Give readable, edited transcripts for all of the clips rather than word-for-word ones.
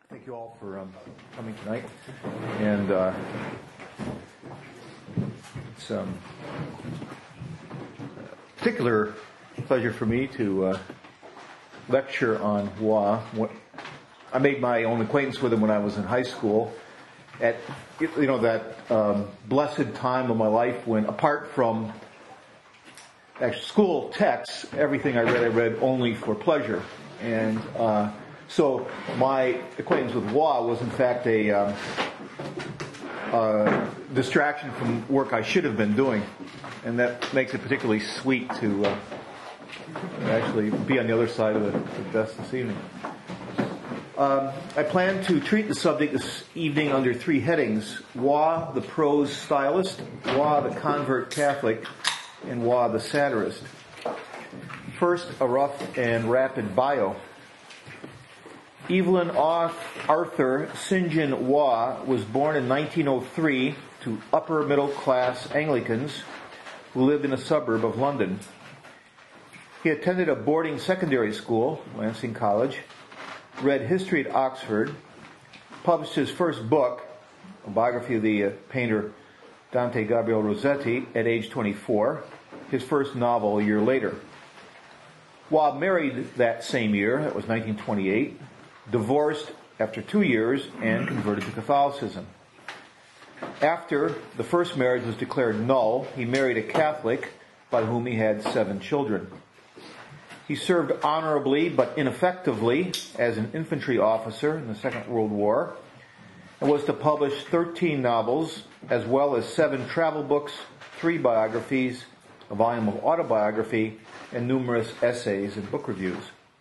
Thank you all for coming tonight. And it's a particular pleasure for me to lecture on Hua. I made my own acquaintance with him when I was in high school. At that blessed time of my life when, apart from school texts, everything I read only for pleasure. And so my acquaintance with Hua was in fact a distraction from work I should have been doing. And that makes it particularly sweet to actually be on the other side of the desk this evening. I plan to treat the subject this evening under three headings: Hua, the prose stylist; Hua, the convert Catholic; and Hua, the satirist. First, a rough and rapid bio. Evelyn Arthur St. John Hua was born in 1903 to upper middle class Anglicans who lived in a suburb of London. He attended a boarding secondary school, Lancing College, read history at Oxford, published his first book, a biography of the painter Dante Gabriel Rossetti, at age 24, his first novel a year later. Hua married that same year, that was 1928, divorced after 2 years, and converted to Catholicism. After the first marriage was declared null, he married a Catholic by whom he had 7 children. He served honorably but ineffectively as an infantry officer in the Second World War and was to publish 13 novels as well as 7 travel books, 3 biographies, a volume of autobiography, and numerous essays and book reviews.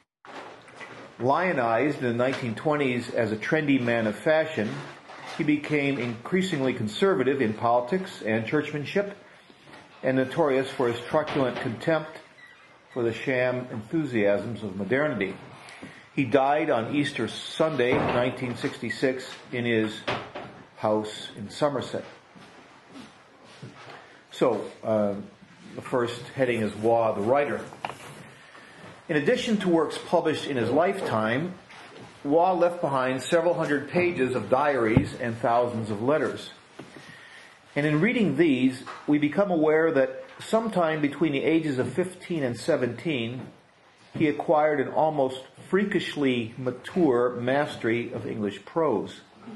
Lionized in the 1920s as a trendy man of fashion, he became increasingly conservative in politics and churchmanship and notorious for his truculent contempt for the sham enthusiasms of modernity. He died on Easter Sunday, 1966, in his house in Somerset. So, the first heading is Hua, the writer. In addition to works published in his lifetime, Hua left behind several hundred pages of diaries and thousands of letters. And in reading these, we become aware that sometime between the ages of 15 and 17, he acquired an almost freakishly mature mastery of English prose.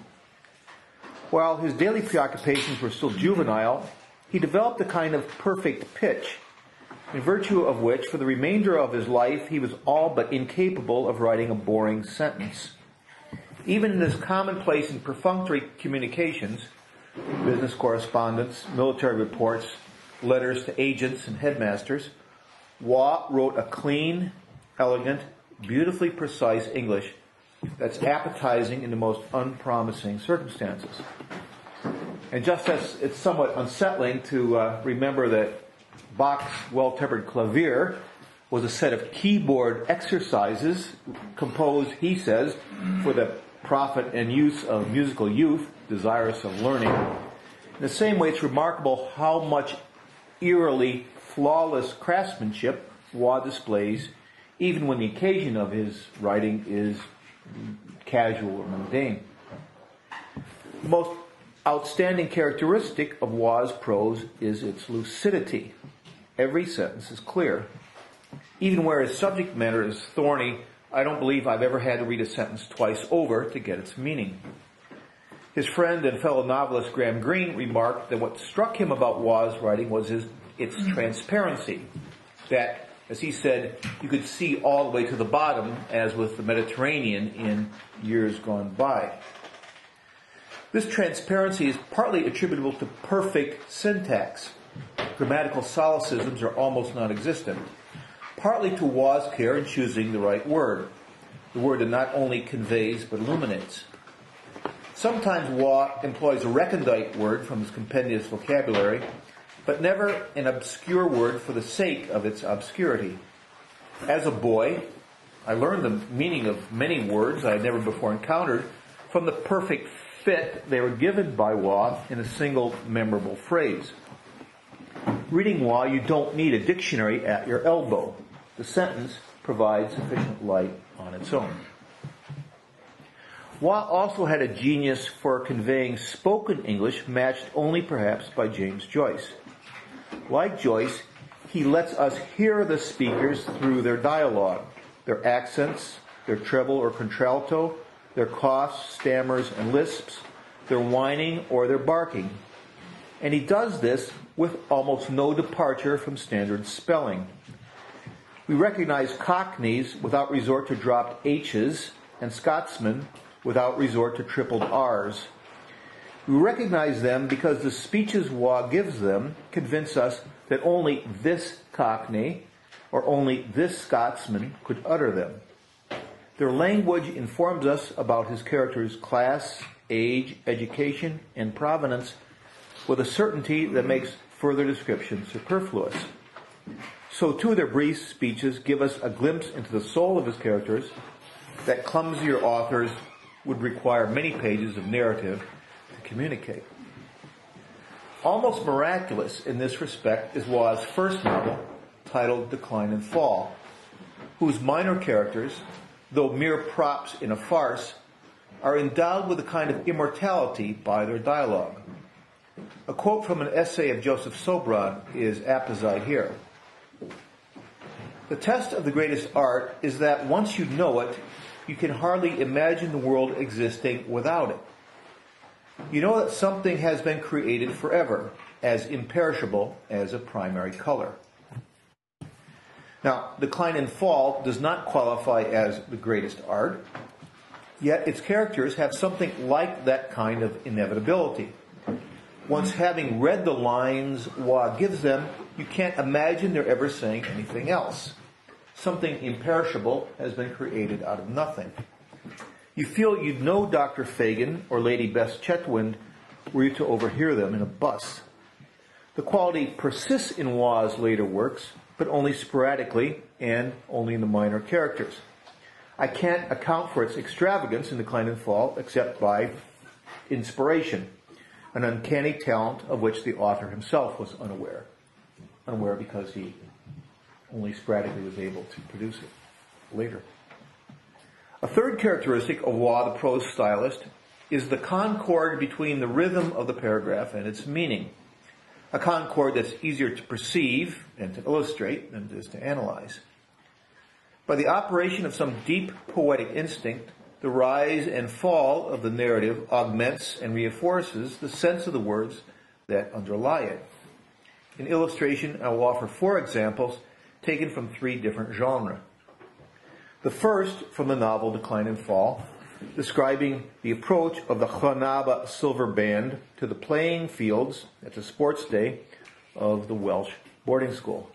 While his daily preoccupations were still juvenile, he developed a kind of perfect pitch, in virtue of which, for the remainder of his life, he was all but incapable of writing a boring sentence. Even in his commonplace and perfunctory communications, business correspondence, military reports, letters to agents and headmasters, Hua wrote a clean, elegant, beautifully precise English that's appetizing in the most unpromising circumstances. And just as it's somewhat unsettling to remember that Bach's Well-Tempered Clavier was a set of keyboard exercises composed, he says, for the profit and use of musical youth desirous of learning. In the same way, it's remarkable how much eerily flawless craftsmanship Hua displays, even when the occasion of his writing is casual or mundane. The most outstanding characteristic of Hua's prose is its lucidity. Every sentence is clear. Even where his subject matter is thorny, I don't believe I've ever had to read a sentence twice over to get its meaning. His friend and fellow novelist Graham Greene remarked that what struck him about Hua's writing was its transparency. That, as he said, you could see all the way to the bottom, as with the Mediterranean in years gone by. This transparency is partly attributable to perfect syntax. Grammatical solecisms are almost non-existent. Partly to Hua's care in choosing the right word, the word that not only conveys but illuminates. Sometimes Hua employs a recondite word from his compendious vocabulary, but never an obscure word for the sake of its obscurity. As a boy, I learned the meaning of many words I had never before encountered from the perfect fit they were given by Hua in a single memorable phrase. Reading Hua, you don't need a dictionary at your elbow. The sentence provides sufficient light on its own. Waugh also had a genius for conveying spoken English matched only perhaps by James Joyce. Like Joyce, he lets us hear the speakers through their dialogue, their accents, their treble or contralto, their coughs, stammers, and lisps, their whining or their barking. And he does this with almost no departure from standard spelling. We recognize Cockneys without resort to dropped H's and Scotsmen without resort to tripled R's. We recognize them because the speeches Waugh gives them convince us that only this Cockney or only this Scotsman could utter them. Their language informs us about his character's class, age, education, and provenance with a certainty that makes further description superfluous. So too their brief speeches give us a glimpse into the soul of his characters that clumsier authors would require many pages of narrative to communicate. Almost miraculous in this respect is Waugh's first novel, titled Decline and Fall, whose minor characters, though mere props in a farce, are endowed with a kind of immortality by their dialogue. A quote from an essay of Joseph Sobran is apposite here. The test of the greatest art is that once you know it, you can hardly imagine the world existing without it. You know that something has been created forever, as imperishable as a primary color. Now, Decline and Fall does not qualify as the greatest art, yet its characters have something like that kind of inevitability. Once having read the lines Waugh gives them, you can't imagine they're ever saying anything else. Something imperishable has been created out of nothing. You feel you'd know Dr. Fagin or Lady Bess Chetwynd were you to overhear them in a bus. The quality persists in Waugh's later works, but only sporadically and only in the minor characters. I can't account for its extravagance in Decline and Fall except by inspiration, an uncanny talent of which the author himself was unaware. Unaware because he only sporadically was able to produce it later. A third characteristic of Waugh, the prose stylist, is the concord between the rhythm of the paragraph and its meaning. A concord that's easier to perceive and to illustrate than it is to analyze. By the operation of some deep poetic instinct, the rise and fall of the narrative augments and reinforces the sense of the words that underlie it. In illustration, I will offer 4 examples taken from 3 different genres. The first from the novel Decline and Fall, describing the approach of the Llanaba Silver Band to the playing fields at the sports day of the Welsh boarding school.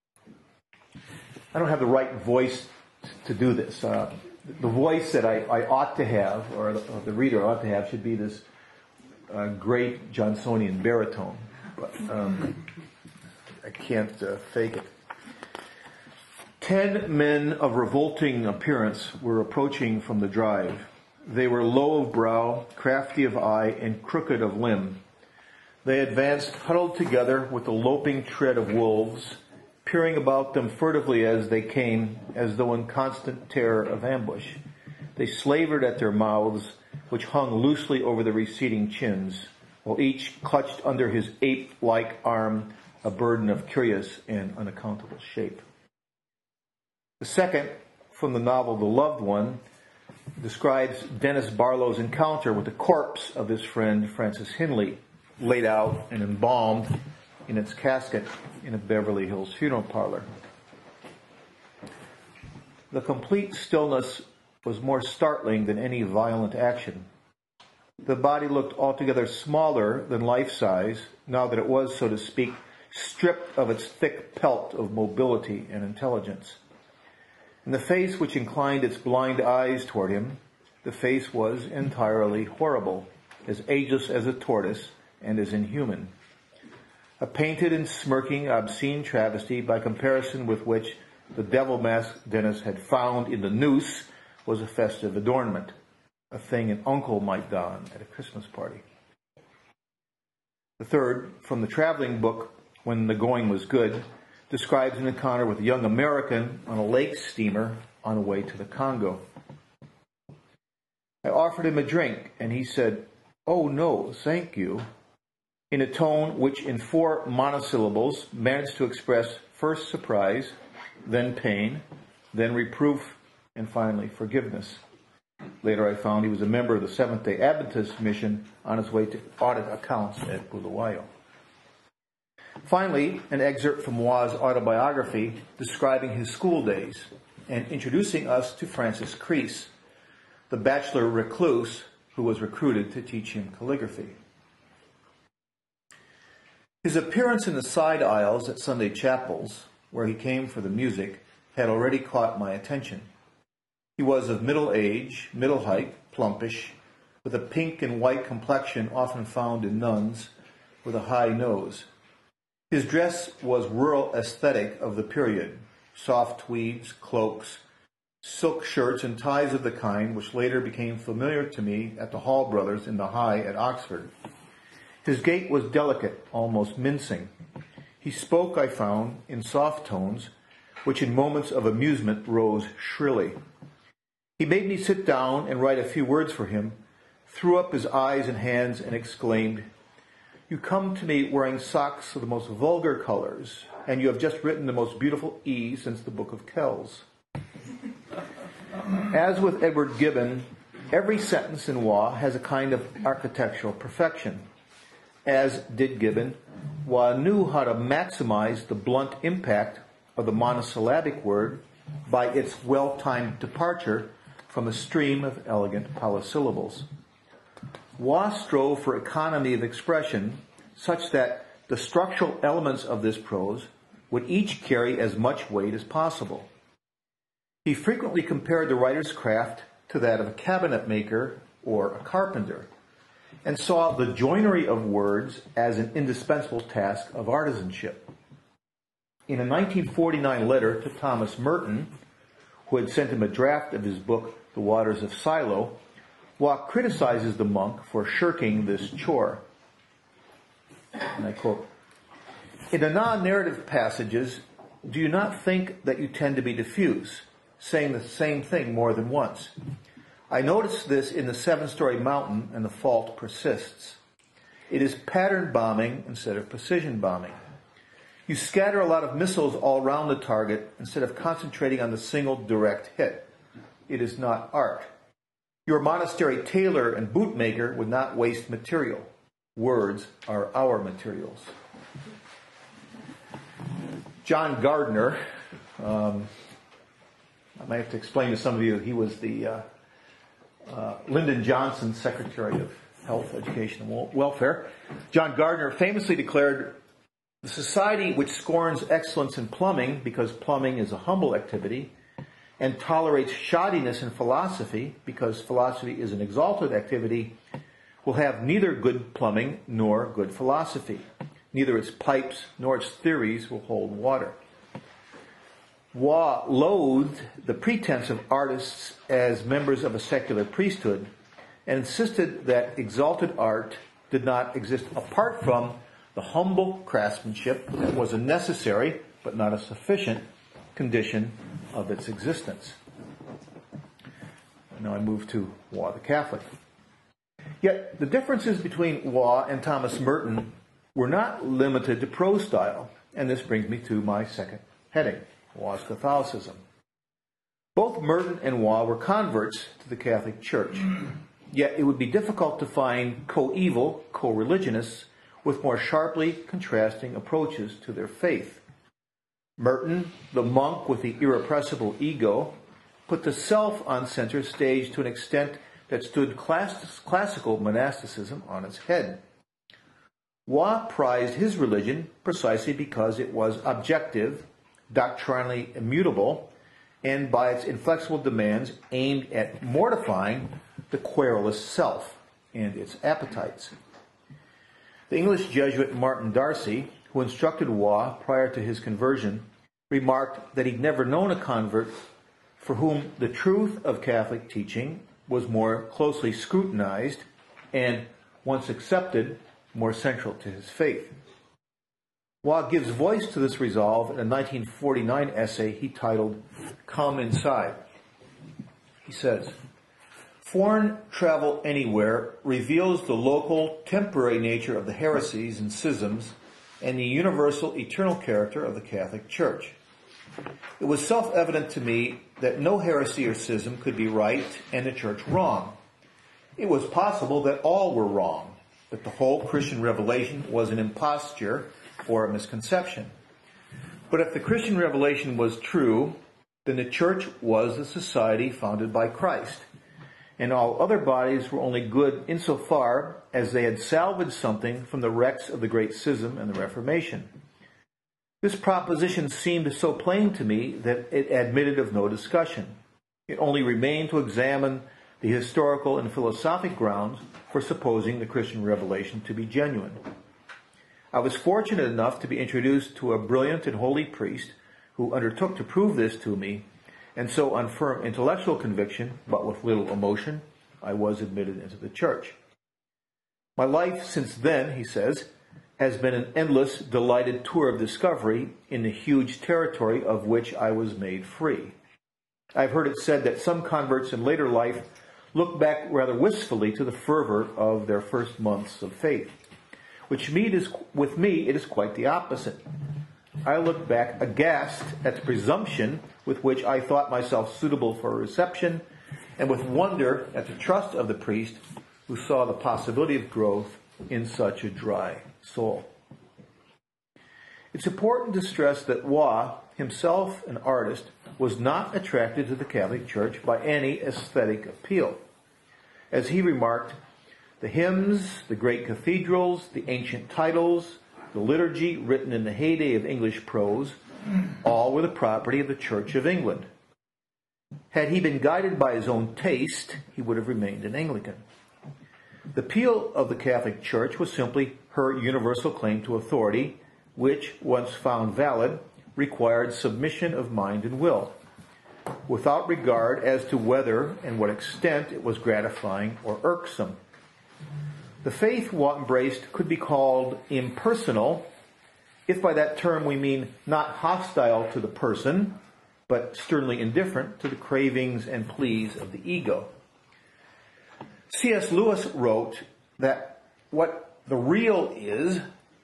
I don't have the right voice to do this. The voice that I ought to have, or the reader ought to have, should be this great Johnsonian baritone. But I can't fake it. 10 men of revolting appearance were approaching from the drive. They were low of brow, crafty of eye, and crooked of limb. They advanced huddled together with the loping tread of wolves, peering about them furtively as they came, as though in constant terror of ambush. They slavered at their mouths, which hung loosely over the receding chins, while each clutched under his ape-like arm a burden of curious and unaccountable shape. The second, from the novel The Loved One, describes Dennis Barlow's encounter with the corpse of his friend Francis Hindley, laid out and embalmed in its casket in a Beverly Hills funeral parlor. The complete stillness was more startling than any violent action. The body looked altogether smaller than life-size, now that it was, so to speak, stripped of its thick pelt of mobility and intelligence. And the face which inclined its blind eyes toward him, the face was entirely horrible, as ageless as a tortoise and as inhuman. A painted and smirking, obscene travesty by comparison with which the devil mask Dennis had found in the noose was a festive adornment, a thing an uncle might don at a Christmas party. The third, from the traveling book When the Going Was Good, describes an encounter with a young American on a lake steamer on the way to the Congo. I offered him a drink, and he said, "Oh, no, thank you," in a tone which in 4 monosyllables managed to express first surprise, then pain, then reproof, and finally forgiveness. Later I found he was a member of the Seventh-day Adventist mission on his way to audit accounts at Bulawayo. Finally, an excerpt from Waugh's autobiography describing his school days and introducing us to Francis Crease, the bachelor recluse who was recruited to teach him calligraphy. His appearance in the side aisles at Sunday chapels, where he came for the music, had already caught my attention. He was of middle age, middle height, plumpish, with a pink and white complexion often found in nuns, with a high nose. His dress was rural aesthetic of the period, soft tweeds, cloaks, silk shirts, and ties of the kind which later became familiar to me at the Hall Brothers in the High at Oxford. His gait was delicate, almost mincing. He spoke, I found, in soft tones, which in moments of amusement rose shrilly. He made me sit down and write a few words for him, threw up his eyes and hands, and exclaimed, "You come to me wearing socks of the most vulgar colors, and you have just written the most beautiful E since the Book of Kells." As with Edward Gibbon, every sentence in Waugh has a kind of architectural perfection. As did Gibbon, Waugh knew how to maximize the blunt impact of the monosyllabic word by its well-timed departure from a stream of elegant polysyllables. Waugh strove for economy of expression such that the structural elements of this prose would each carry as much weight as possible. He frequently compared the writer's craft to that of a cabinet maker or a carpenter, and saw the joinery of words as an indispensable task of artisanship. In a 1949 letter to Thomas Merton, who had sent him a draft of his book, The Waters of Silo, Waugh criticizes the monk for shirking this chore. And I quote, "In the non-narrative passages, do you not think that you tend to be diffuse, saying the same thing more than once? I notice this in the 7-story mountain, and the fault persists. It is pattern bombing instead of precision bombing. You scatter a lot of missiles all around the target instead of concentrating on the single direct hit. It is not art. Your monastery tailor and bootmaker would not waste material. Words are our materials." John Gardner, I might have to explain to some of you, he was the Lyndon Johnson Secretary of Health, Education, and Welfare. John Gardner famously declared, "The society which scorns excellence in plumbing because plumbing is a humble activity, and tolerates shoddiness in philosophy because philosophy is an exalted activity, will have neither good plumbing nor good philosophy. Neither its pipes nor its theories will hold water." Waugh loathed the pretense of artists as members of a secular priesthood and insisted that exalted art did not exist apart from the humble craftsmanship that was a necessary, but not a sufficient, condition of its existence. Now I move to Waugh the Catholic. Yet the differences between Waugh and Thomas Merton were not limited to prose style, and this brings me to my second heading, Waugh's Catholicism. Both Merton and Waugh were converts to the Catholic Church, yet it would be difficult to find coeval, co-religionists with more sharply contrasting approaches to their faith. Merton, the monk with the irrepressible ego, put the self on center stage to an extent that stood classical monasticism on its head. Waugh prized his religion precisely because it was objective, doctrinally immutable, and by its inflexible demands aimed at mortifying the querulous self and its appetites. The English Jesuit Martin Darcy, who instructed Waugh prior to his conversion, remarked that he'd never known a convert for whom the truth of Catholic teaching was more closely scrutinized and, once accepted, more central to his faith. Waugh gives voice to this resolve in a 1949 essay he titled "Come Inside." He says, Foreign travel anywhere reveals the local, temporary nature of the heresies and schisms and the universal, eternal character of the Catholic Church. It was self-evident to me that no heresy or schism could be right and the Church wrong. It was possible that all were wrong, that the whole Christian revelation was an imposture or a misconception. But if the Christian revelation was true, then the Church was a society founded by Christ, and all other bodies were only good insofar as they had salvaged something from the wrecks of the Great Schism and the Reformation. This proposition seemed so plain to me that it admitted of no discussion. It only remained to examine the historical and philosophic grounds for supposing the Christian revelation to be genuine. I was fortunate enough to be introduced to a brilliant and holy priest who undertook to prove this to me, and so on firm intellectual conviction, but with little emotion, I was admitted into the Church. My life since then, he says, has been an endless, delighted tour of discovery in the huge territory of which I was made free. I've heard it said that some converts in later life look back rather wistfully to the fervor of their first months of faith, with me it is quite the opposite. I look back aghast at the presumption with which I thought myself suitable for reception, and with wonder at the trust of the priest who saw the possibility of growth in such a dry soul. It's important to stress that Waugh, himself an artist, was not attracted to the Catholic Church by any aesthetic appeal. As he remarked, the hymns, the great cathedrals, the ancient titles, the liturgy written in the heyday of English prose, all were the property of the Church of England. Had he been guided by his own taste, he would have remained an Anglican. The appeal of the Catholic Church was simply her universal claim to authority, which, once found valid, required submission of mind and will, without regard as to whether and what extent it was gratifying or irksome. The faith Waugh embraced could be called impersonal, if by that term we mean not hostile to the person, but sternly indifferent to the cravings and pleas of the ego. C.S. Lewis wrote that the real is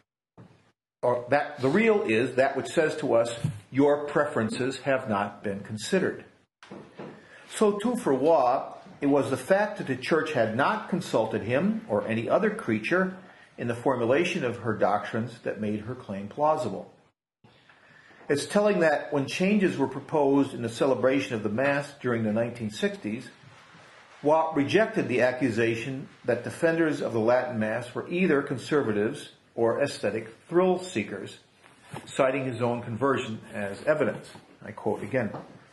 that which says to us, your preferences have not been considered. So too for Waugh, it was the fact that the Church had not consulted him or any other creature in the formulation of her doctrines that made her claim plausible. It's telling that when changes were proposed in the celebration of the Mass during the 1960s, Waugh rejected the accusation that defenders of the Latin Mass were either conservatives or aesthetic thrill seekers, citing his own conversion as evidence. I quote again.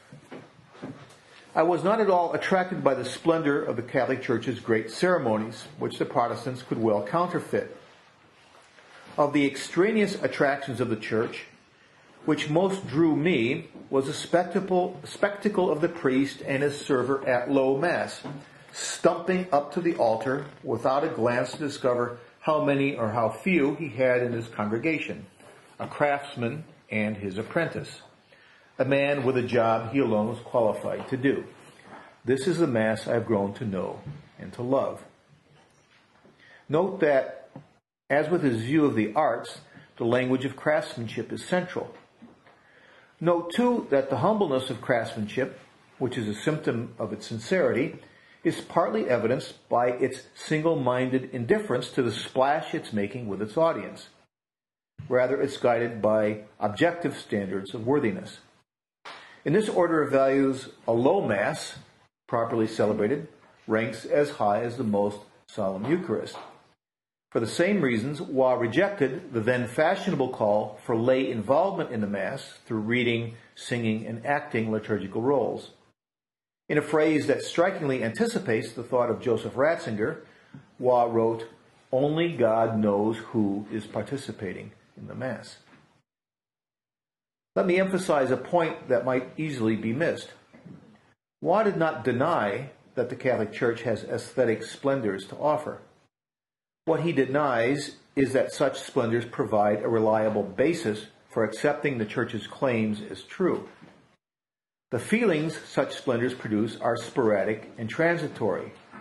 I was not at all attracted by the splendor of the Catholic Church's great ceremonies, which the Protestants could well counterfeit. Of the extraneous attractions of the Church, which most drew me was the spectacle of the priest and his server at low Mass, stumping up to the altar without a glance to discover how many or how few he had in his congregation, a craftsman and his apprentice, a man with a job he alone was qualified to do. This is the Mass I have grown to know and to love. Note that, as with his view of the arts, the language of craftsmanship is central. Note, too, that the humbleness of craftsmanship, which is a symptom of its sincerity, is partly evidenced by its single-minded indifference to the splash it's making with its audience. Rather, it's guided by objective standards of worthiness. In this order of values, a low Mass, properly celebrated, ranks as high as the most solemn Eucharist. For the same reasons, Waugh rejected the then fashionable call for lay involvement in the Mass through reading, singing, and acting liturgical roles. In a phrase that strikingly anticipates the thought of Joseph Ratzinger, Waugh wrote, "Only God knows who is participating in the Mass." Let me emphasize a point that might easily be missed. Waugh did not deny that the Catholic Church has aesthetic splendors to offer. What he denies is that such splendors provide a reliable basis for accepting the Church's claims as true. The feelings such splendors produce are sporadic and transitory,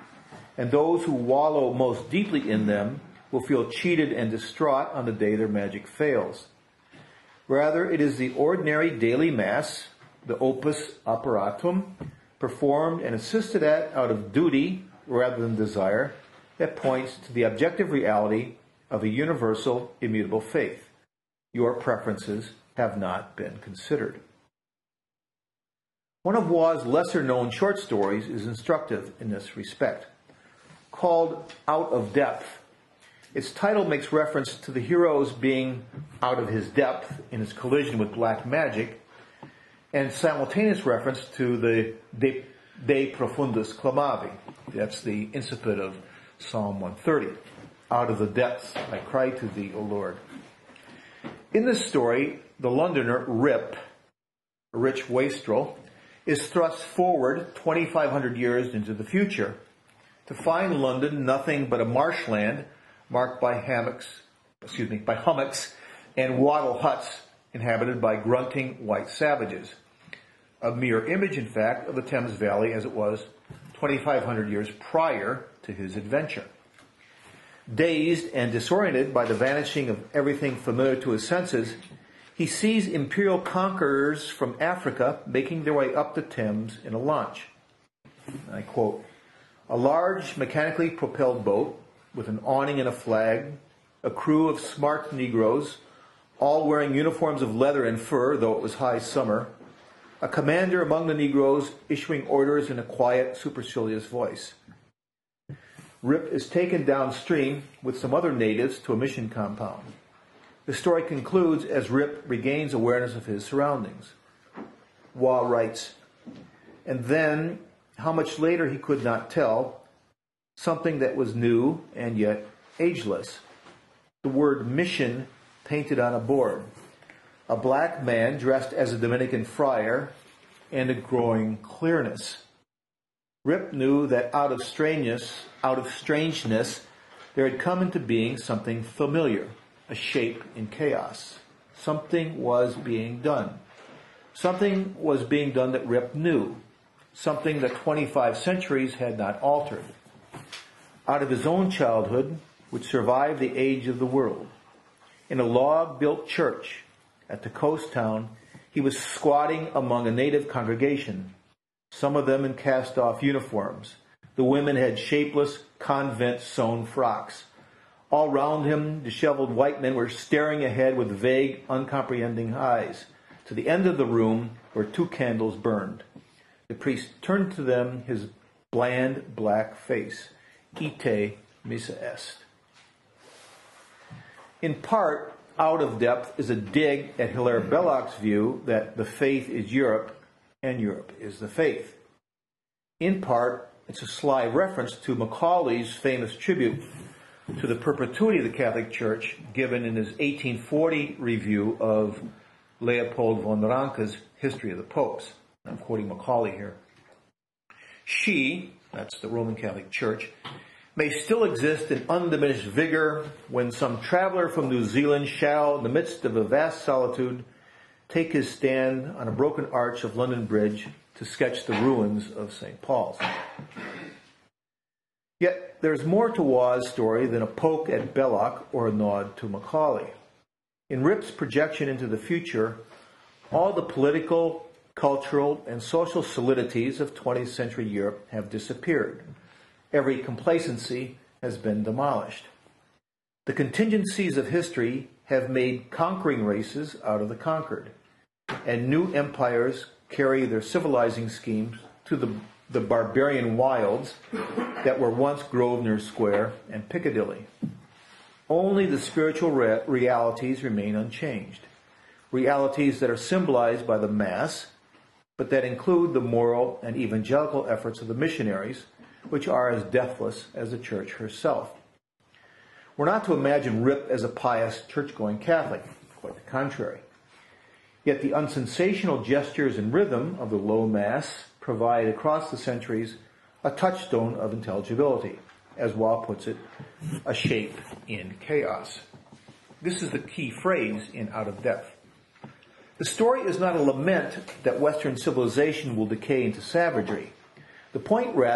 and those who wallow most deeply in them will feel cheated and distraught on the day their magic fails. Rather, it is the ordinary daily Mass, the opus operatum, performed and assisted at out of duty rather than desire, that points to the objective reality of a universal, immutable faith. Your preferences have not been considered. One of Waugh's lesser-known short stories is instructive in this respect. Called Out of Depth, its title makes reference to the hero's being out of his depth in his collision with black magic, and simultaneous reference to the De Profundis Clamavi. That's the incipit of Psalm 130. Out of the depths I cry to thee, O Lord. In this story, the Londoner Rip, a rich wastrel, is thrust forward 2,500 years into the future to find London nothing but a marshland marked by hummocks and wattle huts inhabited by grunting white savages. A mirror image, in fact, of the Thames Valley as it was 2,500 years prior to his adventure. Dazed and disoriented by the vanishing of everything familiar to his senses, he sees imperial conquerors from Africa making their way up the Thames in a launch. I quote, "A large mechanically propelled boat with an awning and a flag, a crew of smart Negroes, all wearing uniforms of leather and fur, though it was high summer, a commander among the Negroes issuing orders in a quiet, supercilious voice. Rip is taken downstream with some other natives to a mission compound. The story concludes as Rip regains awareness of his surroundings." Waugh writes, "And then, how much later he could not tell, something that was new and yet ageless. The word mission painted on a board. A black man dressed as a Dominican friar, and a growing clearness. Rip knew that out of strangeness, there had come into being something familiar, a shape in chaos. Something was being done. Something was being done that Rip knew. Something that 25 centuries had not altered. Out of his own childhood, which survived the age of the world, in a log-built church at the coast town, he was squatting among a native congregation, some of them in cast-off uniforms. The women had shapeless, convent-sewn frocks. All round him, disheveled white men were staring ahead with vague, uncomprehending eyes, to the end of the room where 2 candles burned. The priest turned to them his bland, black face. Ite missa est. In part, Out of Depth is a dig at Hilaire Belloc's view that the faith is Europe and Europe is the faith. In part, it's a sly reference to Macaulay's famous tribute to the perpetuity of the Catholic Church given in his 1840 review of Leopold von Ranke's History of the Popes. I'm quoting Macaulay here. She, that's the Roman Catholic Church, may still exist in undiminished vigor when some traveler from New Zealand shall, in the midst of a vast solitude, take his stand on a broken arch of London Bridge to sketch the ruins of St. Paul's. Yet there's more to Waugh's story than a poke at Belloc or a nod to Macaulay. In Rip's projection into the future, all the political, cultural, and social solidities of 20th century Europe have disappeared. Every complacency has been demolished. The contingencies of history have made conquering races out of the conquered, and new empires carry their civilizing schemes to the barbarian wilds that were once Grosvenor Square and Piccadilly. Only the spiritual realities remain unchanged, realities that are symbolized by the Mass, but that include the moral and evangelical efforts of the missionaries, which are as deathless as the Church herself. We're not to imagine Rip as a pious, church-going Catholic, quite the contrary. Yet the unsensational gestures and rhythm of the low Mass provide across the centuries a touchstone of intelligibility, as Waugh puts it, a shape in chaos. This is the key phrase in Out of Depth. The story is not a lament that Western civilization will decay into savagery. The point, rather,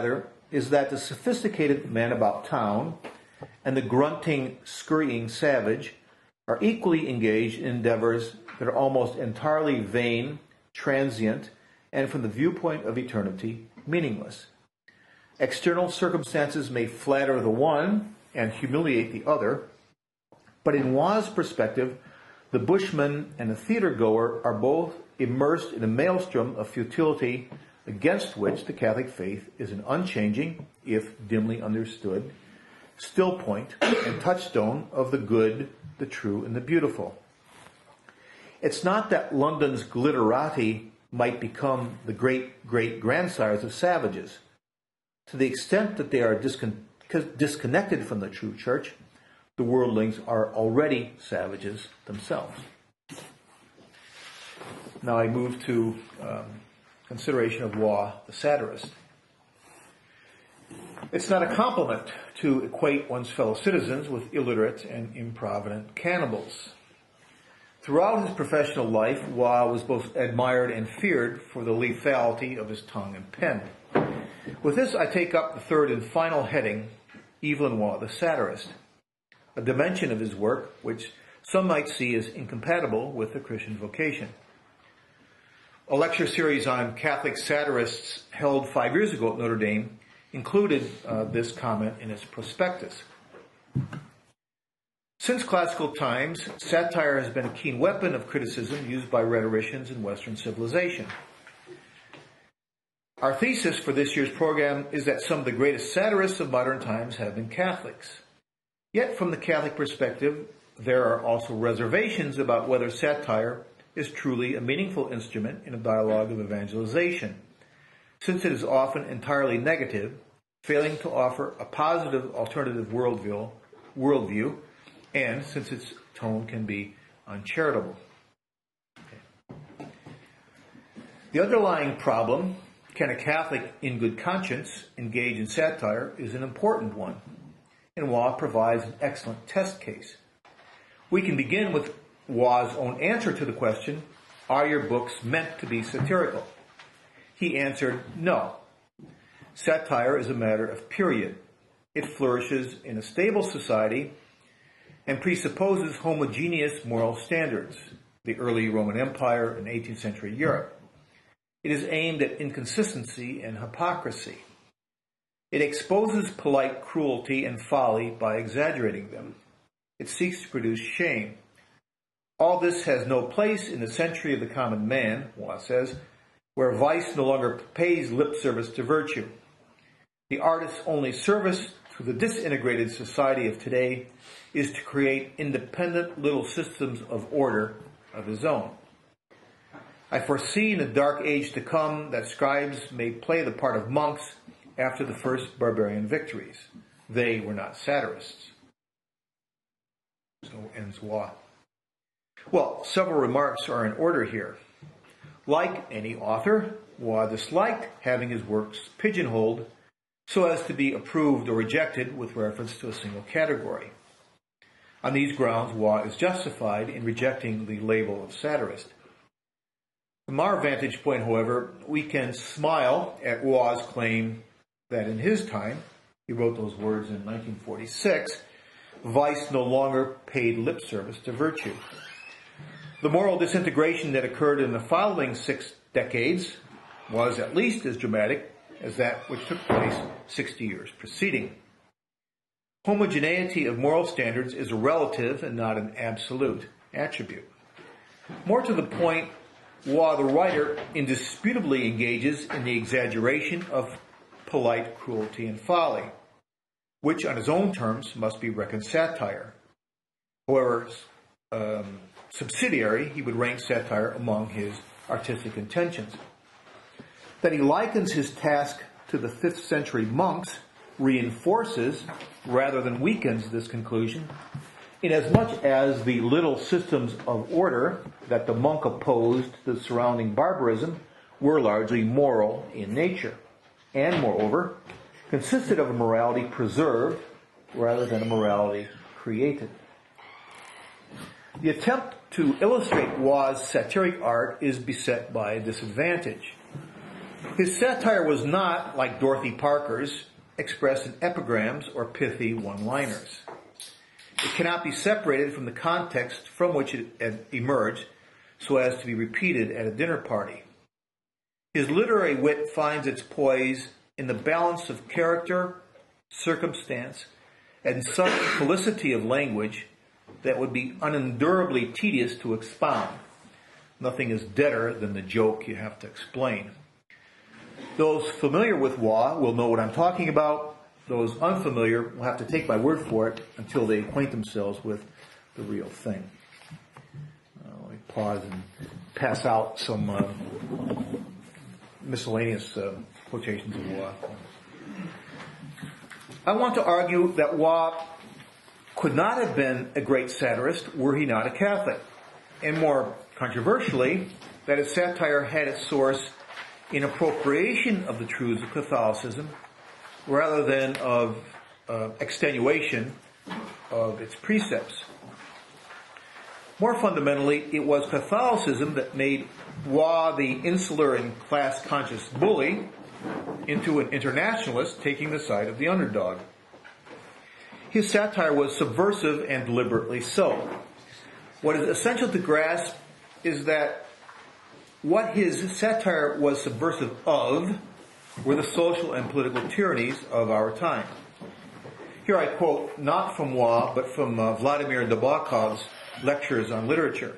is that the sophisticated man about town and the grunting, scurrying savage are equally engaged in endeavors that are almost entirely vain, transient, and from the viewpoint of eternity, meaningless. External circumstances may flatter the one and humiliate the other, but in Wa's perspective, the bushman and the theater-goer are both immersed in a maelstrom of futility against which the Catholic faith is an unchanging, if dimly understood, still point and touchstone of the good, the true, and the beautiful. It's not that London's glitterati might become the great-great-grandsires of savages. To the extent that they are disconnected from the true church, the worldlings are already savages themselves. Now I move to consideration of Waugh, the satirist. It's not a compliment to equate one's fellow citizens with illiterate and improvident cannibals. Throughout his professional life, Waugh was both admired and feared for the lethality of his tongue and pen. With this, I take up the third and final heading, Evelyn Waugh, the satirist, a dimension of his work which some might see as incompatible with the Christian vocation. A lecture series on Catholic satirists held 5 years ago at Notre Dame included this comment in its prospectus. Since classical times, satire has been a keen weapon of criticism used by rhetoricians in Western civilization. Our thesis for this year's program is that some of the greatest satirists of modern times have been Catholics. Yet, from the Catholic perspective, there are also reservations about whether satire is truly a meaningful instrument in a dialogue of evangelization, since it is often entirely negative, failing to offer a positive alternative worldview, and since its tone can be uncharitable. Okay. The underlying problem, can a Catholic in good conscience engage in satire, is an important one, and Waugh provides an excellent test case. We can begin with Waugh's own answer to the question, are your books meant to be satirical? He answered, no. Satire is a matter of period. It flourishes in a stable society and presupposes homogeneous moral standards, the early Roman Empire and 18th century Europe. It is aimed at inconsistency and hypocrisy. It exposes polite cruelty and folly by exaggerating them. It seeks to produce shame. All this has no place in the century of the common man, Waugh says, where vice no longer pays lip service to virtue. The artist's only service to the disintegrated society of today is to create independent little systems of order of his own. I foresee in the dark age to come that scribes may play the part of monks after the first barbarian victories. They were not satirists. So ends Waugh. Well, several remarks are in order here. Like any author, Waugh disliked having his works pigeonholed so as to be approved or rejected with reference to a single category. On these grounds, Waugh is justified in rejecting the label of satirist. From our vantage point, however, we can smile at Waugh's claim that in his time, he wrote those words in 1946, vice no longer paid lip service to virtue. The moral disintegration that occurred in the following 6 decades was at least as dramatic as that which took place 60 years preceding. Homogeneity of moral standards is a relative and not an absolute attribute. More to the point, Waugh the writer indisputably engages in the exaggeration of polite cruelty and folly, which on his own terms must be reckoned satire. However, subsidiary, he would rank satire among his artistic intentions. That he likens his task to the 5th century monks reinforces rather than weakens this conclusion, inasmuch as the little systems of order that the monk opposed to the surrounding barbarism were largely moral in nature, and moreover, consisted of a morality preserved rather than a morality created. The attempt to illustrate Waugh's satiric art is beset by a disadvantage. His satire was not, like Dorothy Parker's, expressed in epigrams or pithy one-liners. It cannot be separated from the context from which it emerged so as to be repeated at a dinner party. His literary wit finds its poise in the balance of character, circumstance, and such felicity of language that would be unendurably tedious to expound. Nothing is deader than the joke you have to explain. Those familiar with Waugh will know what I'm talking about. Those unfamiliar will have to take my word for it until they acquaint themselves with the real thing. Let me pause and pass out some miscellaneous quotations of Waugh. I want to argue that Waugh could not have been a great satirist were he not a Catholic. And more controversially, that his satire had its source in appropriation of the truths of Catholicism rather than of extenuation of its precepts. More fundamentally, it was Catholicism that made Waugh the insular and class-conscious bully into an internationalist taking the side of the underdog. His satire was subversive and deliberately so. What is essential to grasp is that what his satire was subversive of were the social and political tyrannies of our time. Here I quote not from Waugh, but from Vladimir Nabokov's Lectures on Literature.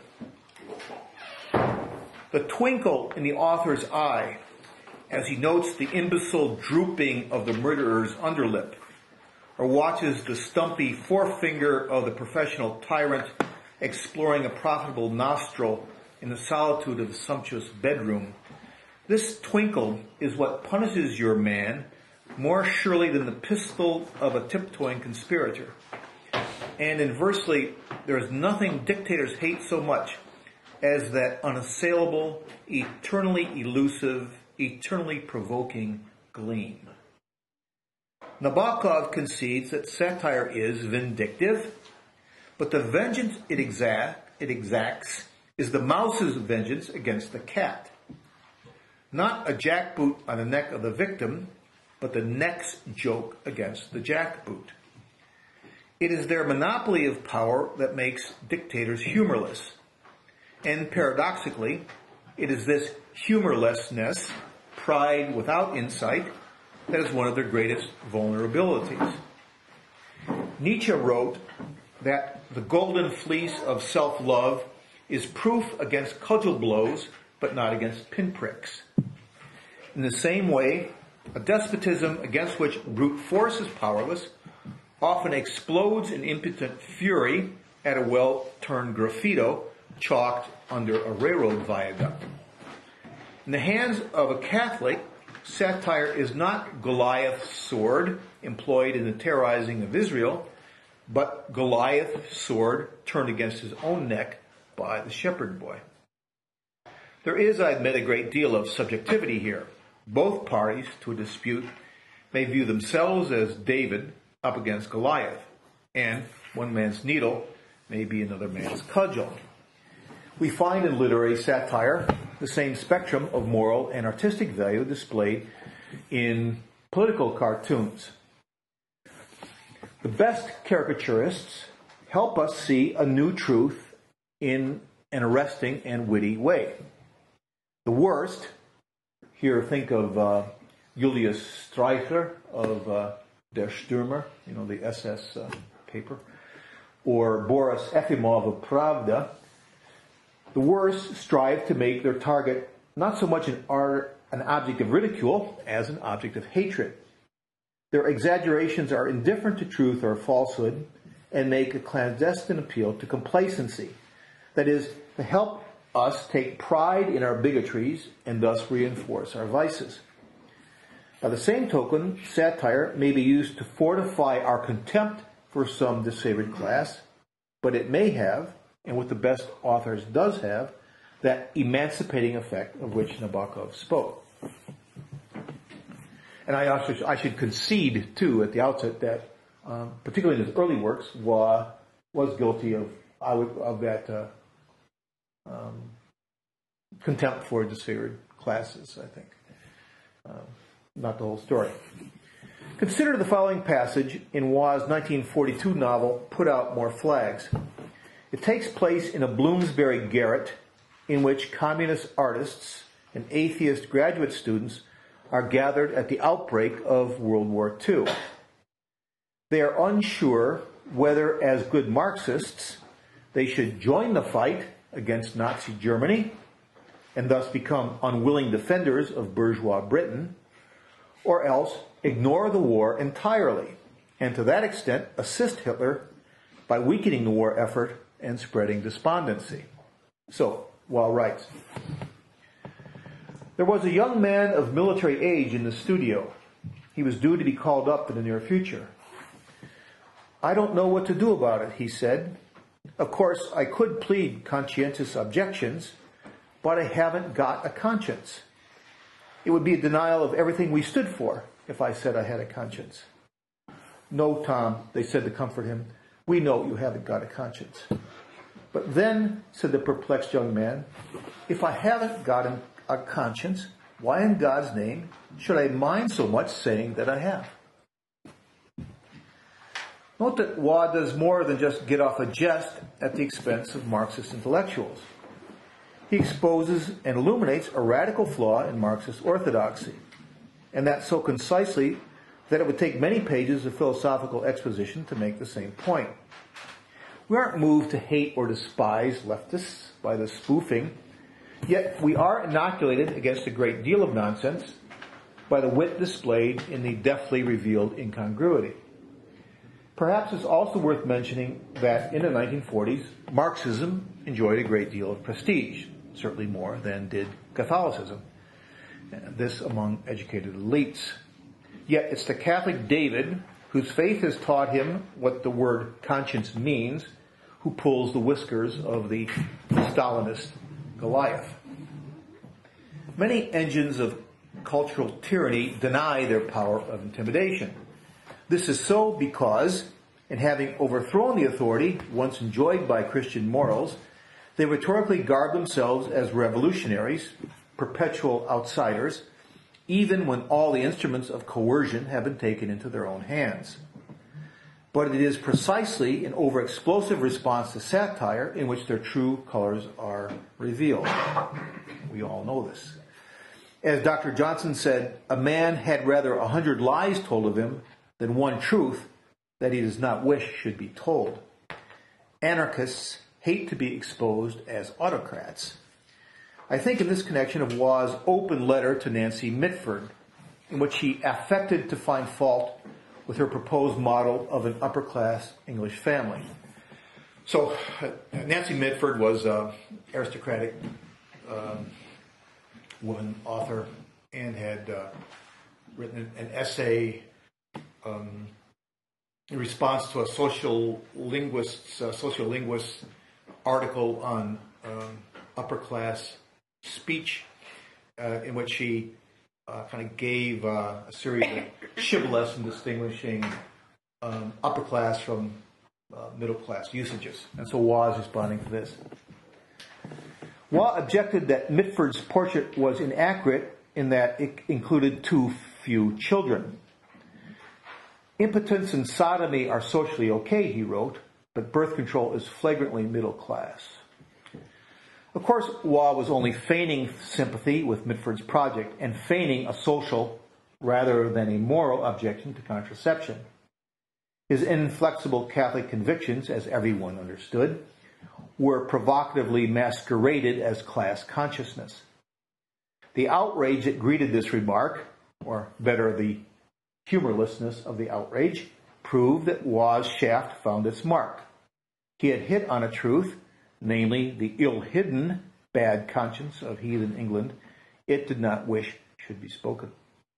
The twinkle in the author's eye as he notes the imbecile drooping of the murderer's underlip, or watches the stumpy forefinger of the professional tyrant exploring a profitable nostril in the solitude of the sumptuous bedroom. This twinkle is what punishes your man more surely than the pistol of a tiptoeing conspirator. And inversely, there is nothing dictators hate so much as that unassailable, eternally elusive, eternally provoking gleam. Nabokov concedes that satire is vindictive, but the vengeance it exacts is the mouse's vengeance against the cat. Not a jackboot on the neck of the victim, but the neck's joke against the jackboot. It is their monopoly of power that makes dictators humorless. And paradoxically, it is this humorlessness, pride without insight, that is one of their greatest vulnerabilities. Nietzsche wrote that the golden fleece of self-love is proof against cudgel blows, but not against pinpricks. In the same way, a despotism against which brute force is powerless often explodes in impotent fury at a well-turned graffito chalked under a railroad viaduct. In the hands of a Catholic, satire is not Goliath's sword employed in the terrorizing of Israel, but Goliath's sword turned against his own neck by the shepherd boy. There is, I admit, a great deal of subjectivity here. Both parties to a dispute may view themselves as David up against Goliath, and one man's needle may be another man's cudgel. We find in literary satire the same spectrum of moral and artistic value displayed in political cartoons. The best caricaturists help us see a new truth in an arresting and witty way. The worst, here think of Julius Streicher of Der Stürmer, the SS paper, or Boris Efimov of Pravda. The worst strive to make their target not so much an object of ridicule as an object of hatred. Their exaggerations are indifferent to truth or falsehood and make a clandestine appeal to complacency. That is, to help us take pride in our bigotries and thus reinforce our vices. By the same token, satire may be used to fortify our contempt for some disfavored class, but it may have, and what the best authors does have, that emancipating effect of which Nabokov spoke. And I should concede, too, at the outset that, particularly in his early works, was guilty of that contempt for disfavored classes, I think. Not the whole story. Consider the following passage in Waugh's 1942 novel, Put Out More Flags. It takes place in a Bloomsbury garret in which communist artists and atheist graduate students are gathered at the outbreak of World War II. They are unsure whether, as good Marxists, they should join the fight against Nazi Germany and thus become unwilling defenders of bourgeois Britain, or else ignore the war entirely and to that extent assist Hitler by weakening the war effort and spreading despondency. So, Waugh writes, there was a young man of military age in the studio. He was due to be called up in the near future. I don't know what to do about it, he said. Of course, I could plead conscientious objections, but I haven't got a conscience. It would be a denial of everything we stood for if I said I had a conscience. No, Tom, they said to comfort him, we know you haven't got a conscience. But then, said the perplexed young man, if I haven't got a conscience, why in God's name should I mind so much saying that I have? Note that Waugh does more than just get off a jest at the expense of Marxist intellectuals. He exposes and illuminates a radical flaw in Marxist orthodoxy, and that so concisely that it would take many pages of philosophical exposition to make the same point. We aren't moved to hate or despise leftists by the spoofing, yet we are inoculated against a great deal of nonsense by the wit displayed in the deftly revealed incongruity. Perhaps it's also worth mentioning that in the 1940s, Marxism enjoyed a great deal of prestige, certainly more than did Catholicism, this among educated elites. Yet it's the Catholic David, whose faith has taught him what the word conscience means, who pulls the whiskers of the Stalinist Goliath. Many engines of cultural tyranny deny their power of intimidation. This is so because, in having overthrown the authority once enjoyed by Christian morals, they rhetorically garb themselves as revolutionaries, perpetual outsiders, even when all the instruments of coercion have been taken into their own hands. But it is precisely an over-explosive response to satire in which their true colors are revealed. We all know this. As Dr. Johnson said, a man had rather 100 lies told of him than one truth that he does not wish should be told. Anarchists hate to be exposed as autocrats. I think in this connection of Waugh's open letter to Nancy Mitford, in which he affected to find fault with her proposed model of an upper-class English family. So, Nancy Mitford was an aristocratic woman, author, and had written an essay in response to a sociolinguist article on upper-class speech, in which she kind of gave a series of shibboleths in distinguishing upper class from middle class usages. And so Waugh is responding to this. Waugh objected that Mitford's portrait was inaccurate in that it included too few children. Impotence and sodomy are socially okay, he wrote, but birth control is flagrantly middle class. Of course, Waugh was only feigning sympathy with Mitford's project and feigning a social rather than a moral objection to contraception. His inflexible Catholic convictions, as everyone understood, were provocatively masqueraded as class consciousness. The outrage that greeted this remark, or better, the humorlessness of the outrage, proved that Waugh's shaft found its mark. He had hit on a truth, namely the ill-hidden bad conscience of heathen England it did not wish should be spoken.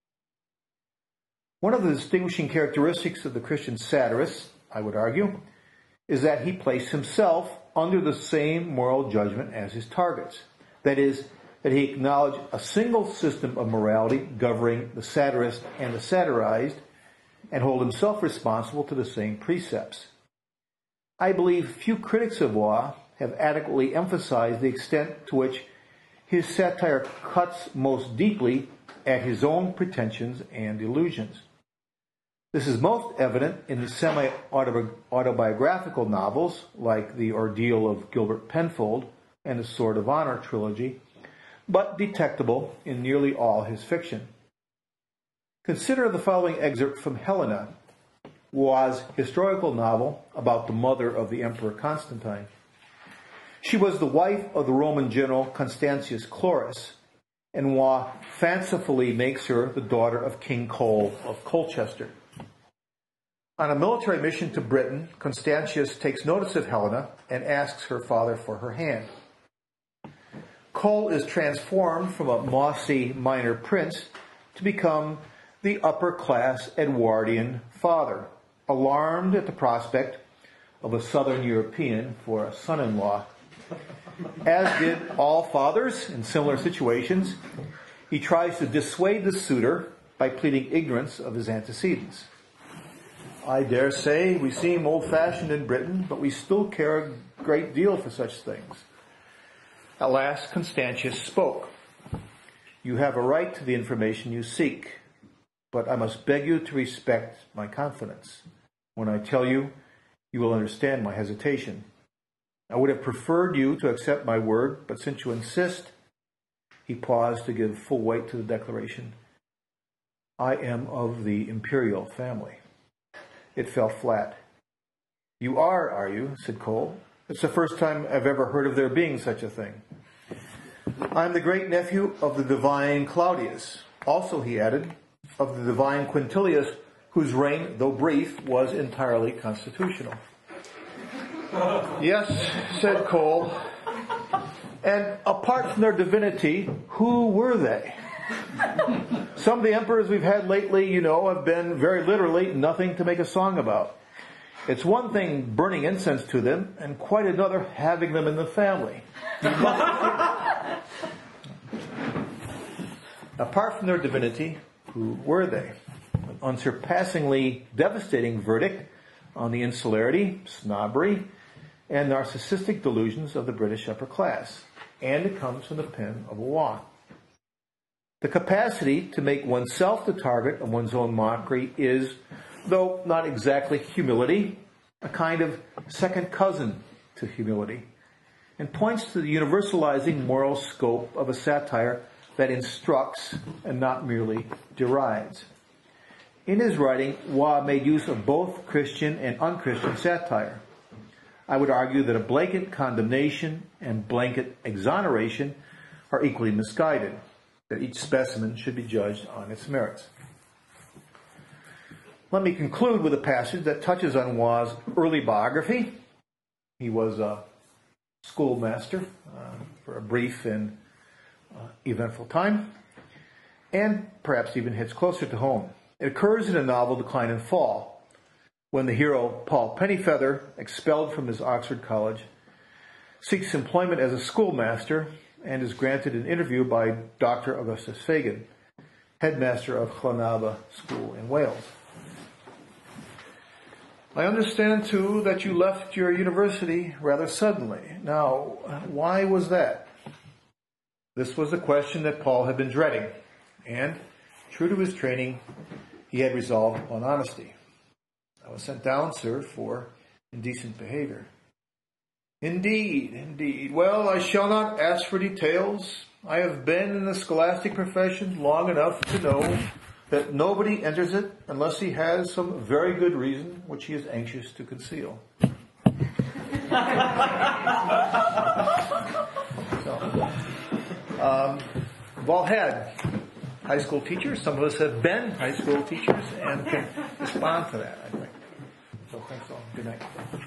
One of the distinguishing characteristics of the Christian satirist, I would argue, is that he placed himself under the same moral judgment as his targets. That is, that he acknowledged a single system of morality governing the satirist and the satirized, and hold himself responsible to the same precepts. I believe few critics of Waugh have adequately emphasized the extent to which his satire cuts most deeply at his own pretensions and illusions. This is most evident in the semi-autobiographical novels like The Ordeal of Gilbert Penfold and the Sword of Honor trilogy, but detectable in nearly all his fiction. Consider the following excerpt from Helena, Waugh's historical novel about the mother of the Emperor Constantine. She was the wife of the Roman general Constantius Chlorus, and Waugh fancifully makes her the daughter of King Cole of Colchester. On a military mission to Britain, Constantius takes notice of Helena and asks her father for her hand. Cole is transformed from a mossy minor prince to become the upper-class Edwardian father, alarmed at the prospect of a southern European for a son-in-law. As did all fathers in similar situations, he tries to dissuade the suitor by pleading ignorance of his antecedents. I dare say we seem old-fashioned in Britain, but we still care a great deal for such things. At last, Constantius spoke. You have a right to the information you seek, but I must beg you to respect my confidence. When I tell you, you will understand my hesitation. I would have preferred you to accept my word, but since you insist, he paused to give full weight to the declaration. I am of the imperial family. It fell flat. You are you? Said Cole. It's the first time I've ever heard of there being such a thing. I'm the great-nephew of the divine Claudius. Also, he added, of the divine Quintilius, whose reign, though brief, was entirely constitutional. Yes, said Cole. And apart from their divinity, who were they? Some of the emperors we've had lately, have been very literally nothing to make a song about. It's one thing burning incense to them, and quite another having them in the family. Apart from their divinity, who were they? An unsurpassingly devastating verdict on the insularity, snobbery, and narcissistic delusions of the British upper class. And it comes from the pen of a Waugh. The capacity to make oneself the target of one's own mockery is, though not exactly humility, a kind of second cousin to humility, and points to the universalizing moral scope of a satire that instructs and not merely derides. In his writing, Waugh made use of both Christian and unchristian satire. I would argue that a blanket condemnation and blanket exoneration are equally misguided, that each specimen should be judged on its merits. Let me conclude with a passage that touches on Waugh's early biography. He was a schoolmaster for a brief and eventful time, and perhaps even hits closer to home. It occurs in the novel Decline and Fall, when the hero, Paul Pennyfeather, expelled from his Oxford college, seeks employment as a schoolmaster and is granted an interview by Dr. Augustus Fagan, headmaster of Llanaba School in Wales. I understand, too, that you left your university rather suddenly. Now, why was that? This was a question that Paul had been dreading, and, true to his training, he had resolved on honesty. I was sent down, sir, for indecent behavior. Indeed. Well, I shall not ask for details. I have been in the scholastic profession long enough to know that nobody enters it unless he has some very good reason which he is anxious to conceal. We've all had high school teachers. Some of us have been high school teachers and can respond to that, I think. So thanks all. Good night.